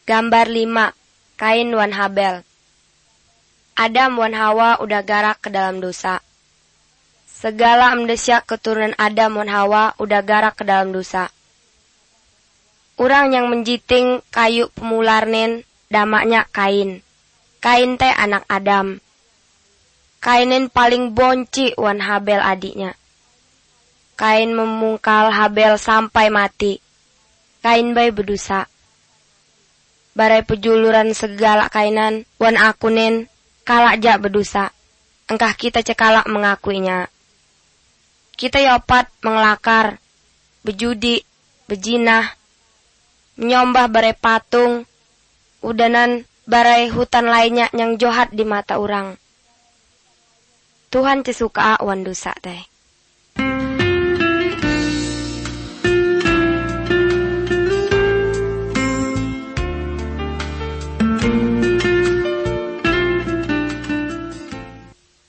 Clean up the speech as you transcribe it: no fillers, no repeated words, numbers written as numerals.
Gambar 5. Kain wan Habel. Adam wan Hawa udah garak ke dalam dosa. Segala amdesya keturunan Adam wan Hawa udah garak ke dalam dosa. Orang yang menjiting kayu pemularnen damaknya Kain. Kain teh anak Adam. Kainin paling bonci wan Habel adiknya. Kain memungkal Habel sampai mati. Kain bayi berdosa. Barai pejuluran segala kainan wan akunen kalak jak berdosa. Engkah kita cekalak mengakuinya. Kita yopat mengelakar, bejudi, bejinah, menyombah barai patung, udanan barai hutan lainnya yang johat di mata orang. Tuhan cesuka wan dosa teh.